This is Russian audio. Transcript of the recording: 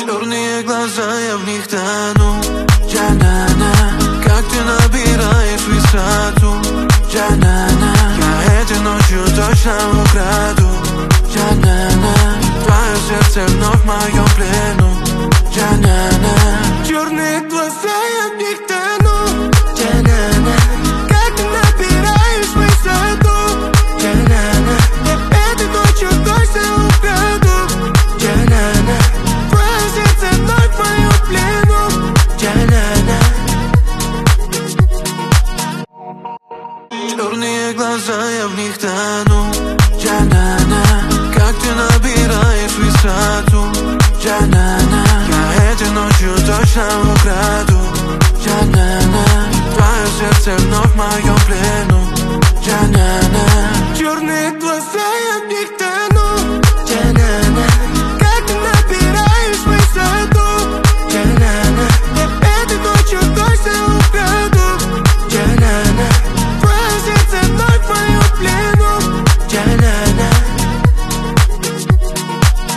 Черные глаза, я в них тону. Джанана, как ты набираешь высоту. Джанана, я этой ночью точно украду. Джанана, твое сердце вновь в моем плену. Джанана, черные глаза, я в них тону. Джанана, как ты набираешь высоту. Джанана, я этой ночью точно украду. Джанана, твое сердце вновь в моем плену. Джанана. Черные глаза, я в них тону. Джанана, как ты набираешь высоту. Джанана, я этой ночью точно украду. Джанана, твое сердце вновь в моем плену. Джанана, черные глаза, я в них тону. Джанана, как ты набираешь высоту. Джанана, я этой ночью точно украду. Джанана.